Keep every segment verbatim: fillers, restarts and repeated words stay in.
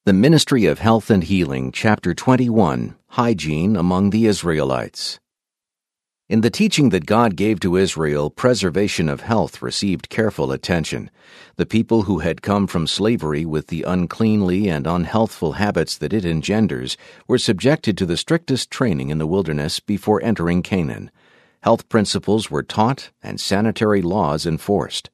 The Ministry of Health and Healing, Chapter twenty-one, Hygiene Among the Israelites. In the teaching that God gave to Israel, preservation of health received careful attention. The people who had come from slavery with the uncleanly and unhealthful habits that it engenders were subjected to the strictest training in the wilderness before entering Canaan. Health principles were taught and sanitary laws enforced.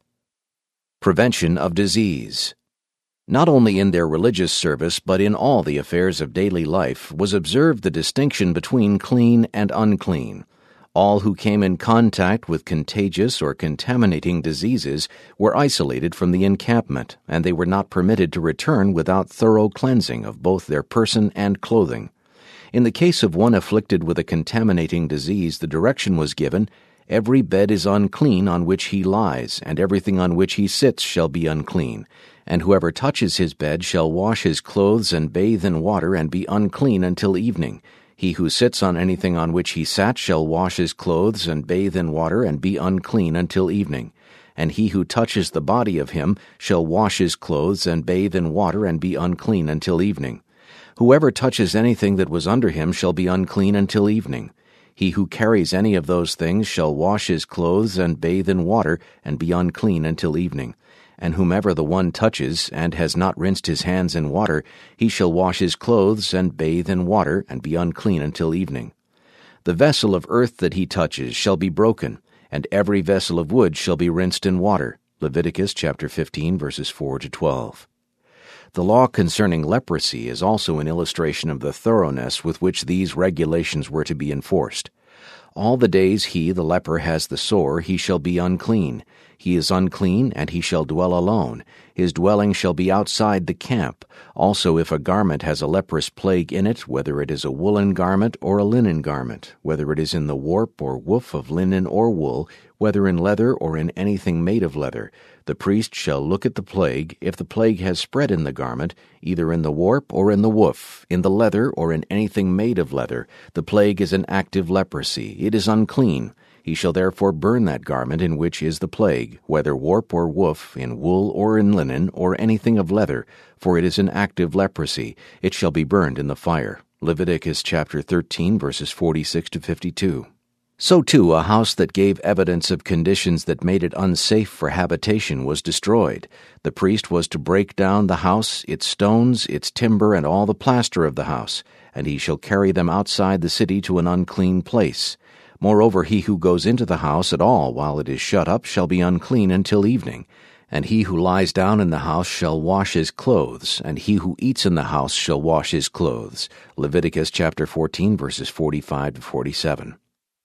Prevention of disease. Not only in their religious service, but in all the affairs of daily life, was observed the distinction between clean and unclean. All who came in contact with contagious or contaminating diseases were isolated from the encampment, and they were not permitted to return without thorough cleansing of both their person and clothing. In the case of one afflicted with a contaminating disease, the direction was given, "Every bed is unclean on which he lies, and everything on which he sits shall be unclean. And whoever touches his bed shall wash his clothes and bathe in water and be unclean until evening. He who sits on anything on which he sat shall wash his clothes and bathe in water and be unclean until evening. And he who touches the body of him shall wash his clothes and bathe in water and be unclean until evening. Whoever touches anything that was under him shall be unclean until evening. He who carries any of those things shall wash his clothes and bathe in water and be unclean until evening. And whomever the one touches, and has not rinsed his hands in water, he shall wash his clothes and bathe in water, and be unclean until evening. The vessel of earth that he touches shall be broken, and every vessel of wood shall be rinsed in water. Leviticus chapter fifteen, verses four to twelve. The law concerning leprosy is also an illustration of the thoroughness with which these regulations were to be enforced. All the days he, the leper, has the sore, he shall be unclean. He is unclean, and he shall dwell alone. His dwelling shall be outside the camp. Also, if a garment has a leprous plague in it, whether it is a woolen garment or a linen garment, whether it is in the warp or woof of linen or wool, whether in leather or in anything made of leather, the priest shall look at the plague. If the plague has spread in the garment, either in the warp or in the woof, in the leather or in anything made of leather, the plague is an active leprosy. It is unclean. He shall therefore burn that garment in which is the plague, whether warp or woof, in wool or in linen, or anything of leather, for it is an active leprosy. It shall be burned in the fire. Leviticus chapter thirteen, verses forty-six to fifty-two. So too, a house that gave evidence of conditions that made it unsafe for habitation was destroyed. The priest was to break down the house, its stones, its timber, and all the plaster of the house, and he shall carry them outside the city to an unclean place. Moreover, he who goes into the house at all while it is shut up shall be unclean until evening. And he who lies down in the house shall wash his clothes, and he who eats in the house shall wash his clothes. Leviticus chapter fourteen, verses forty-five to forty-seven.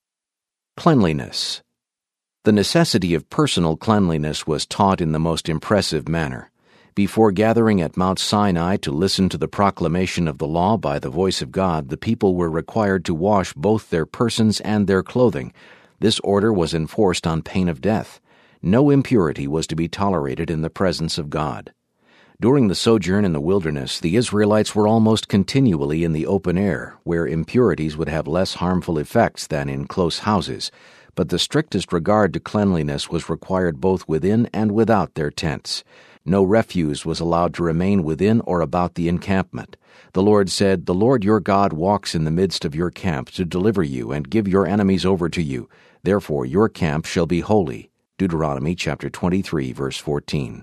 Cleanliness. The necessity of personal cleanliness was taught in the most impressive manner. Before gathering at Mount Sinai to listen to the proclamation of the law by the voice of God, the people were required to wash both their persons and their clothing. This order was enforced on pain of death. No impurity was to be tolerated in the presence of God. During the sojourn in the wilderness, the Israelites were almost continually in the open air, where impurities would have less harmful effects than in close houses, but the strictest regard to cleanliness was required both within and without their tents. No refuse was allowed to remain within or about the encampment. The Lord said, "The Lord your God walks in the midst of your camp to deliver you and give your enemies over to you. Therefore your camp shall be holy." Deuteronomy chapter twenty-three, verse fourteen.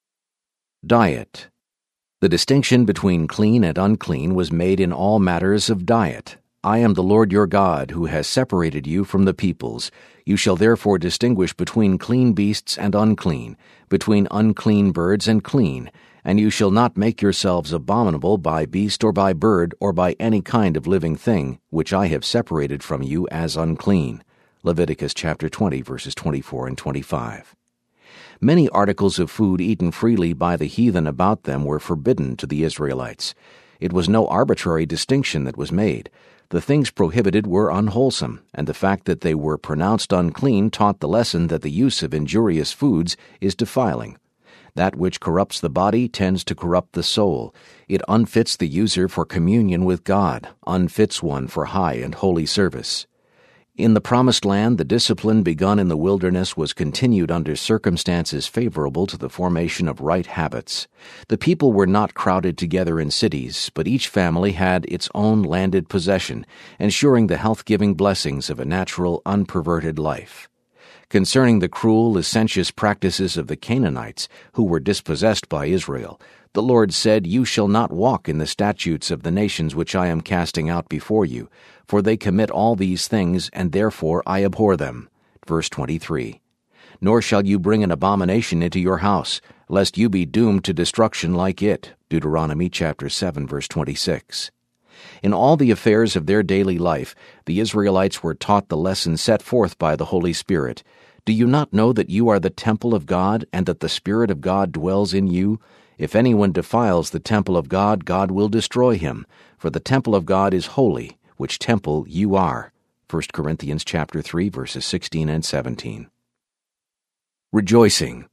Diet. The distinction between clean and unclean was made in all matters of diet. "I am the Lord your God, who has separated you from the peoples. You shall therefore distinguish between clean beasts and unclean, between unclean birds and clean, and you shall not make yourselves abominable by beast or by bird or by any kind of living thing, which I have separated from you as unclean." Leviticus chapter twenty, verses twenty-four and twenty-five. Many articles of food eaten freely by the heathen about them were forbidden to the Israelites. It was no arbitrary distinction that was made. The things prohibited were unwholesome, and the fact that they were pronounced unclean taught the lesson that the use of injurious foods is defiling. That which corrupts the body tends to corrupt the soul. It unfits the user for communion with God, unfits one for high and holy service. In the Promised Land, the discipline begun in the wilderness was continued under circumstances favorable to the formation of right habits. The people were not crowded together in cities, but each family had its own landed possession, ensuring the health-giving blessings of a natural, unperverted life. Concerning the cruel, licentious practices of the Canaanites, who were dispossessed by Israel, the Lord said, "You shall not walk in the statutes of the nations which I am casting out before you, for they commit all these things, and therefore I abhor them." Verse twenty-three. "Nor shall you bring an abomination into your house, lest you be doomed to destruction like it." Deuteronomy chapter seven, verse twenty-six. In all the affairs of their daily life, the Israelites were taught the lesson set forth by the Holy Spirit. "Do you not know that you are the temple of God, and that the Spirit of God dwells in you? If anyone defiles the temple of God, God will destroy him, for the temple of God is holy, which temple you are." First Corinthians chapter three, verses sixteen and seventeen. Rejoicing.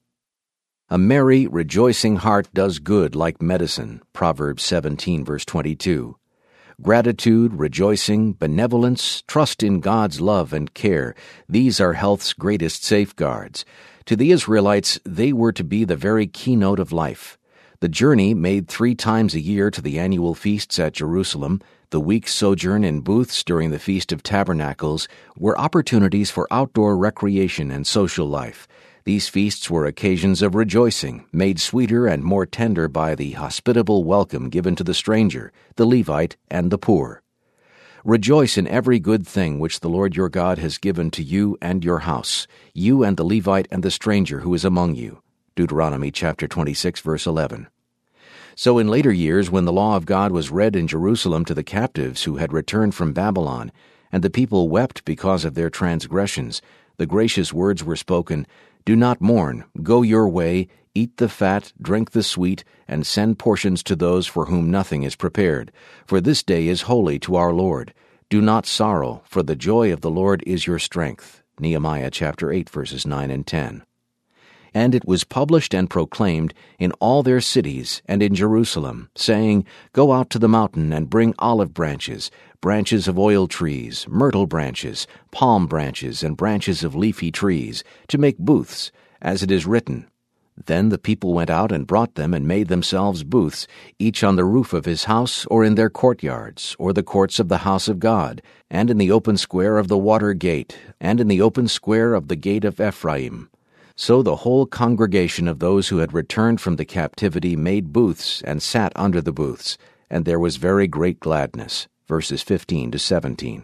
"A merry, rejoicing heart does good like medicine." Proverbs seventeen, verse twenty-two. Gratitude, rejoicing, benevolence, trust in God's love and care, these are health's greatest safeguards. To the Israelites, they were to be the very keynote of life. The journey made three times a year to the annual feasts at Jerusalem, the week's sojourn in booths during the Feast of Tabernacles, were opportunities for outdoor recreation and social life. These feasts were occasions of rejoicing, made sweeter and more tender by the hospitable welcome given to the stranger, the Levite, and the poor. "Rejoice in every good thing which the Lord your God has given to you and your house, you and the Levite and the stranger who is among you." Deuteronomy chapter twenty-six, verse eleven. So in later years, when the law of God was read in Jerusalem to the captives who had returned from Babylon, and the people wept because of their transgressions, the gracious words were spoken, "Do not mourn, go your way, eat the fat, drink the sweet, and send portions to those for whom nothing is prepared. For this day is holy to our Lord. Do not sorrow, for the joy of the Lord is your strength." Nehemiah chapter eight, verses nine and ten. "And it was published and proclaimed in all their cities and in Jerusalem, saying, Go out to the mountain and bring olive branches, branches of oil trees, myrtle branches, palm branches, and branches of leafy trees, to make booths, as it is written. Then the people went out and brought them and made themselves booths, each on the roof of his house, or in their courtyards, or the courts of the house of God, and in the open square of the water gate, and in the open square of the gate of Ephraim. So the whole congregation of those who had returned from the captivity made booths and sat under the booths, and there was very great gladness." Verses fifteen to seventeen.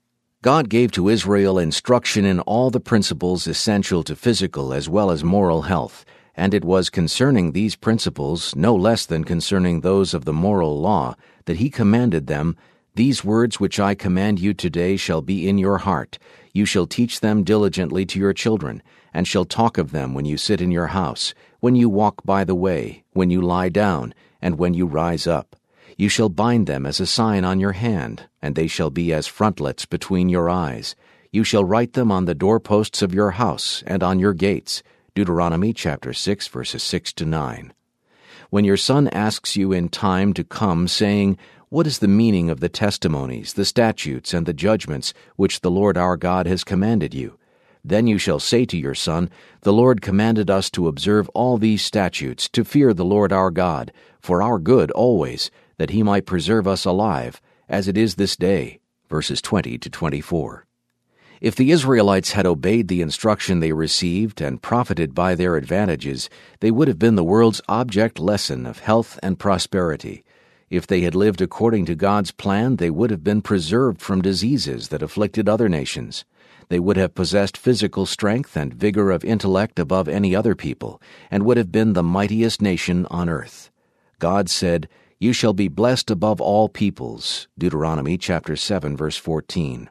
God gave to Israel instruction in all the principles essential to physical as well as moral health, and it was concerning these principles, no less than concerning those of the moral law, that he commanded them, "These words which I command you today shall be in your heart. You shall teach them diligently to your children, and shall talk of them when you sit in your house, when you walk by the way, when you lie down, and when you rise up. You shall bind them as a sign on your hand, and they shall be as frontlets between your eyes. You shall write them on the doorposts of your house and on your gates." Deuteronomy chapter six, verses six to nine. "When your son asks you in time to come, saying, What is the meaning of the testimonies, the statutes, and the judgments which the Lord our God has commanded you? Then you shall say to your son, The Lord commanded us to observe all these statutes, to fear the Lord our God, for our good always, that he might preserve us alive, as it is this day." Verses twenty to twenty-four. If the Israelites had obeyed the instruction they received and profited by their advantages, they would have been the world's object lesson of health and prosperity. If they had lived according to God's plan, they would have been preserved from diseases that afflicted other nations. They would have possessed physical strength and vigor of intellect above any other people, and would have been the mightiest nation on earth. God said, "You shall be blessed above all peoples." Deuteronomy chapter seven, verse fourteen.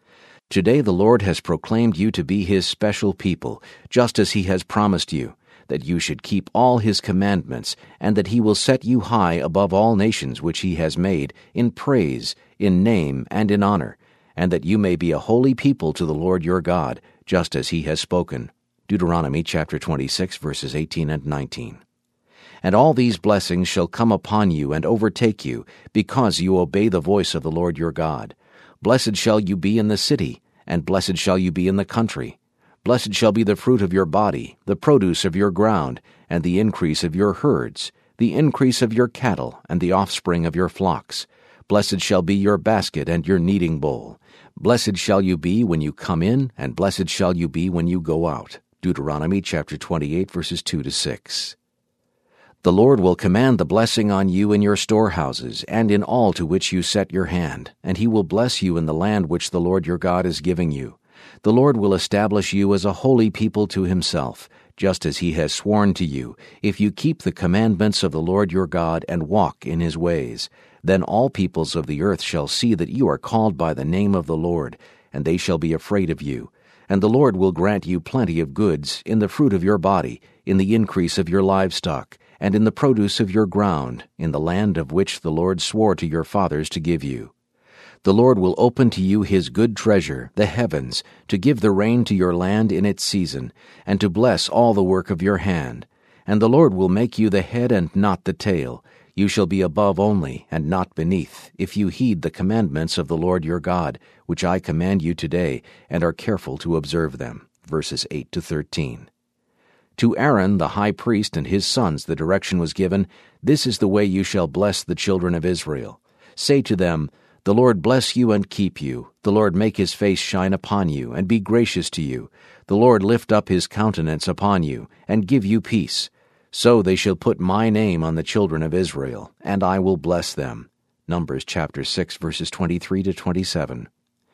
Today the Lord has proclaimed you to be his special people, just as he has promised you, that you should keep all his commandments, and that he will set you high above all nations which he has made, in praise, in name, and in honor, and that you may be a holy people to the Lord your God, just as he has spoken. Deuteronomy chapter twenty-six, verses eighteen and nineteen. "And all these blessings shall come upon you and overtake you, because you obey the voice of the Lord your God. Blessed shall you be in the city, and blessed shall you be in the country. Blessed shall be the fruit of your body, the produce of your ground, and the increase of your herds, the increase of your cattle, and the offspring of your flocks. Blessed shall be your basket and your kneading bowl. Blessed shall you be when you come in, and blessed shall you be when you go out. Deuteronomy chapter twenty-eight, verses two to six. The Lord will command the blessing on you in your storehouses, and in all to which you set your hand, and he will bless you in the land which the Lord your God is giving you. The Lord will establish you as a holy people to himself, just as he has sworn to you, if you keep the commandments of the Lord your God and walk in his ways. Then all peoples of the earth shall see that you are called by the name of the Lord, and they shall be afraid of you. And the Lord will grant you plenty of goods in the fruit of your body, in the increase of your livestock, and in the produce of your ground, in the land of which the Lord swore to your fathers to give you. The Lord will open to you his good treasure, the heavens, to give the rain to your land in its season, and to bless all the work of your hand. And the Lord will make you the head and not the tail. You shall be above only, and not beneath, if you heed the commandments of the Lord your God, which I command you today, and are careful to observe them. Verses eight to thirteen. To Aaron the high priest and his sons the direction was given, This is the way you shall bless the children of Israel. Say to them, The Lord bless you and keep you. The Lord make his face shine upon you, and be gracious to you. The Lord lift up his countenance upon you, and give you peace. So they shall put my name on the children of Israel, and I will bless them. Numbers chapter six, verses twenty-three to twenty-seven.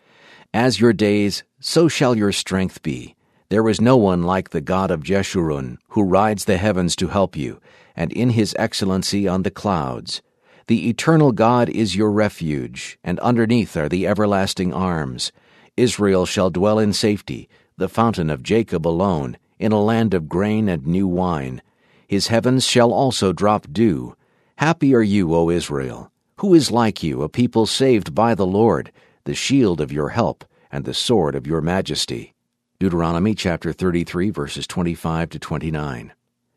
As your days, so shall your strength be. There is no one like the God of Jeshurun, who rides the heavens to help you, and in his excellency on the clouds. The eternal God is your refuge, and underneath are the everlasting arms. Israel shall dwell in safety, the fountain of Jacob alone, in a land of grain and new wine. His heavens shall also drop dew. Happy are you, O Israel! Who is like you, a people saved by the Lord, the shield of your help, and the sword of your majesty? Deuteronomy chapter thirty-three, verses twenty-five to twenty-nine.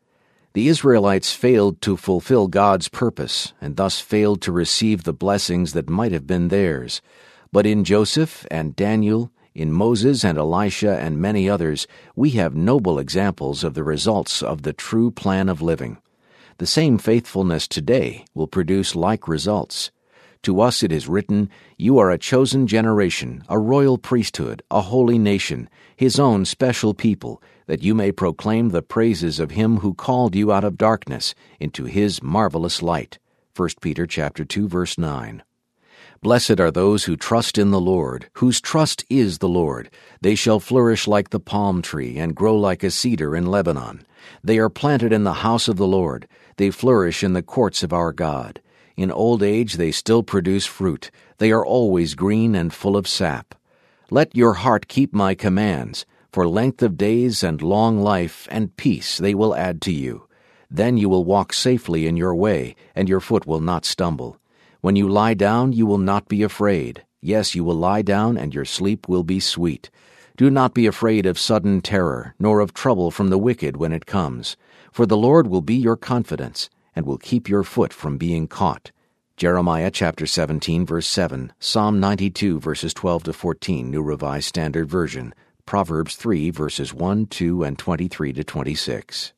The Israelites failed to fulfill God's purpose, and thus failed to receive the blessings that might have been theirs. But in Joseph and Daniel, in Moses and Elisha and many others, we have noble examples of the results of the true plan of living. The same faithfulness today will produce like results. To us it is written, You are a chosen generation, a royal priesthood, a holy nation, his own special people, that you may proclaim the praises of him who called you out of darkness into his marvelous light. First Peter chapter two, verse nine. Blessed are those who trust in the Lord, whose trust is the Lord. They shall flourish like the palm tree and grow like a cedar in Lebanon. They are planted in the house of the Lord. They flourish in the courts of our God. In old age they still produce fruit. They are always green and full of sap. Let your heart keep my commands, for length of days and long life and peace they will add to you. Then you will walk safely in your way, and your foot will not stumble. When you lie down, you will not be afraid. Yes, you will lie down, and your sleep will be sweet. Do not be afraid of sudden terror, nor of trouble from the wicked when it comes. For the Lord will be your confidence, and will keep your foot from being caught. Jeremiah chapter seventeen, verse seven, Psalm ninety-two, verses twelve to fourteen, New Revised Standard Version, Proverbs three, verses one, two, and twenty-three to twenty-six.